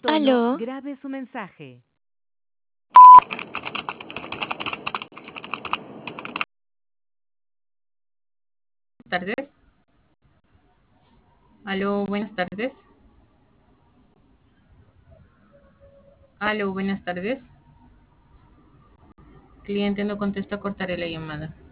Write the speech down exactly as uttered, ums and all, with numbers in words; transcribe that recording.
tono, ¿Aló? grabe su mensaje. Tardes. Aló, buenas tardes. Aló, buenas tardes. Cliente no contesta, cortaré la llamada.